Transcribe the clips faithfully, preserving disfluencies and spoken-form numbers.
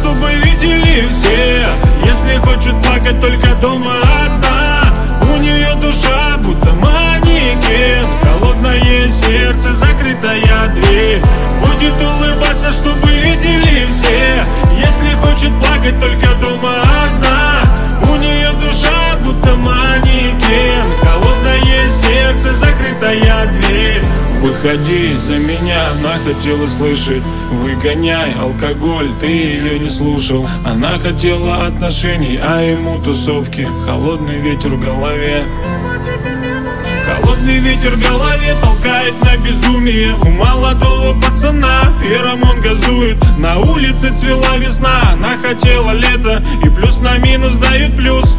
чтобы видели все. Если хочет плакать только дома одна, у нее душа будто манекен, холодное сердце, закрытая дверь. Будет улыбаться, чтобы видели все. Если хочет плакать только дома одна, у нее душа будто манекен, холодное сердце, закрытая дверь. Выходи за меня, она хотела слышать. Выгоняй алкоголь, ты ее не слушал. Она хотела отношений, а ему тусовки. Холодный ветер в голове. Холодный ветер в голове толкает на безумие. У молодого пацана феромон газует. На улице цвела весна, она хотела лето, и плюс на минус дают плюс.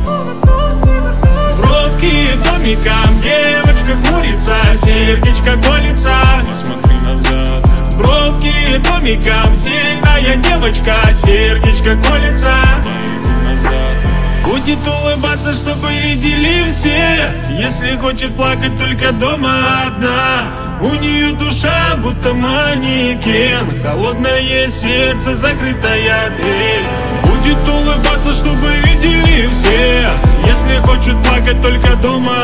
Бровки домиком, девочка хмурится, сердечко колется, не смотри назад. Бровки домиком, сильная девочка, сердечко колется, не иди назад. Будет улыбаться, чтобы видели все. Если хочет плакать только дома одна, у нее душа будто манекен, холодное сердце, закрытая дверь. Будет улыбаться, чтобы видели все. Если хочет плакать только дома